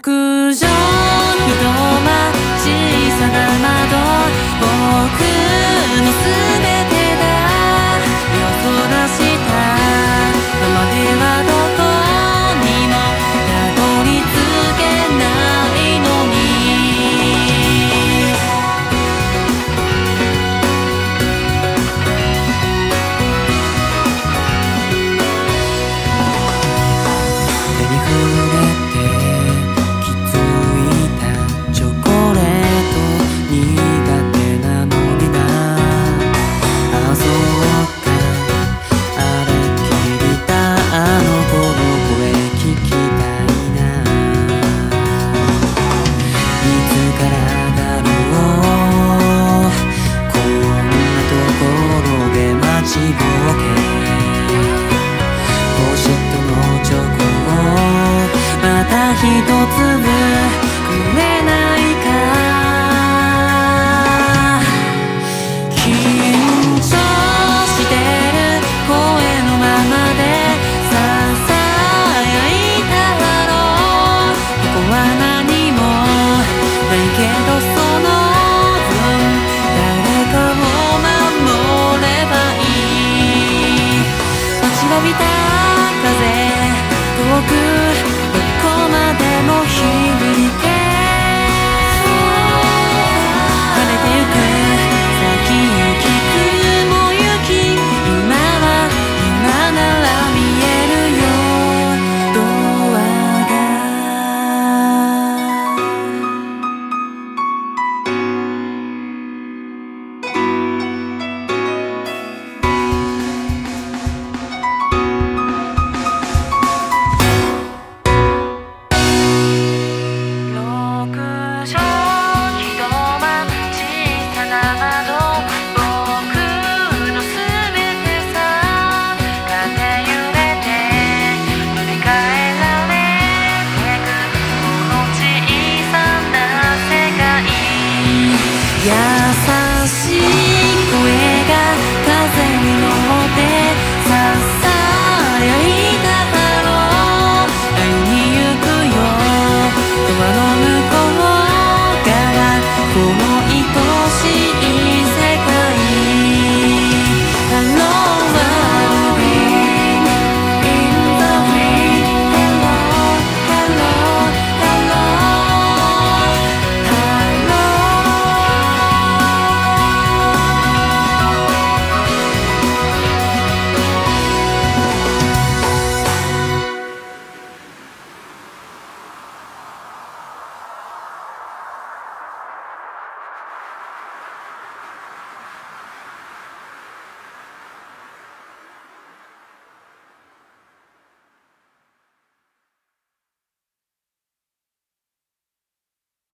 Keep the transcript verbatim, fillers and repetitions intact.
屋上一間小さな窓、僕のすべてだ。目をそらしたままではどこにもたどり着けないのに。手に触れ一粒くれないか。緊張してる声のままでささやいたろう。ここは何もないけどその分誰かを守ればいい。待ちわびた風遠くでも響いて晴れてゆく先行き雲行き、今は今なら見えるよドアが。優